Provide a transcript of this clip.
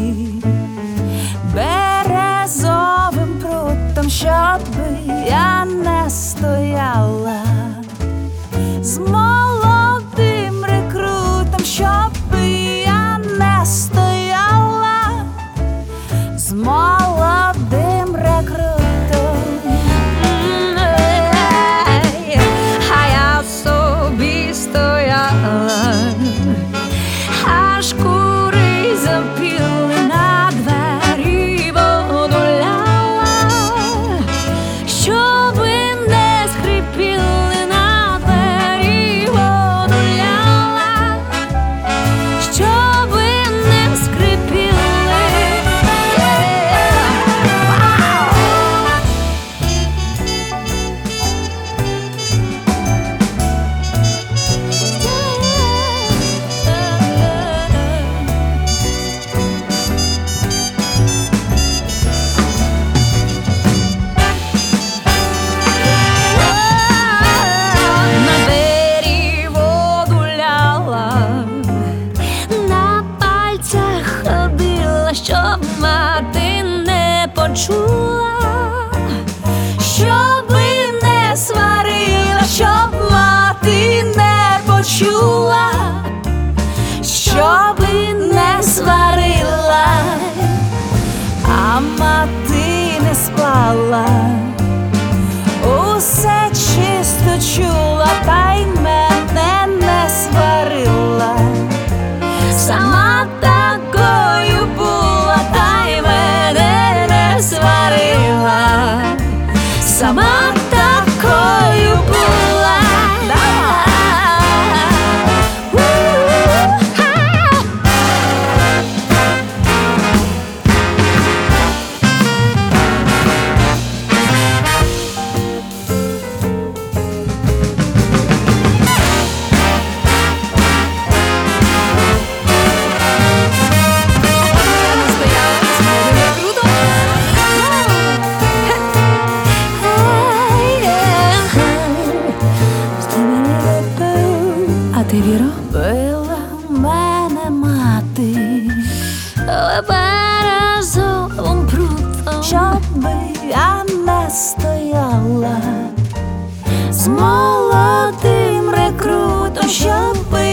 березовим прутом, щоби я не стояла, з молодим рекрутом, щоби я не стояла, з молодим рекрутом. А я собі стояла, аж кури запіли, на двері воду ляла, щоби не скрипіли, на двері воду ляла, щоби не скрипіли. Щоб мати не почула, щоби не сварила, щоб мати не почула, щоби не сварила, а мати не спала, усе чисто чула, та й мене не сварила. Сама такою була, та й мене не сварила. Сама такою була. А ти, Віро? Била мене мати березовим прутом, щоби я не стояла, з молодим рекрутом, щоби